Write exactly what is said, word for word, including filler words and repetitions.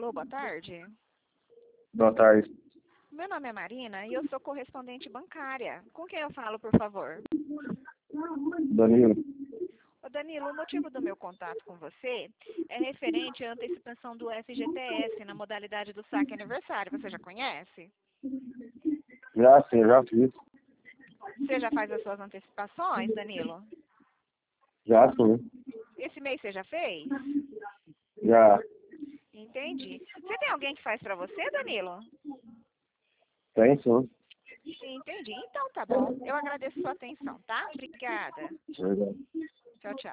Alô, boa tarde. Boa tarde. Meu nome é Marina e eu sou correspondente bancária. Com quem eu falo, por favor? Danilo. Ô Danilo, o motivo do meu contato com você é referente à antecipação do F G T S na modalidade do saque aniversário. Você já conhece? Já sim, já fiz. Você já faz as suas antecipações, Danilo? Já sim. Esse mês você já fez? Já. Entendi. Você tem alguém que faz pra você, Danilo? Tem sim. Entendi. Então tá bom. Eu agradeço sua atenção, tá? Obrigada. Verdade. Tchau, tchau.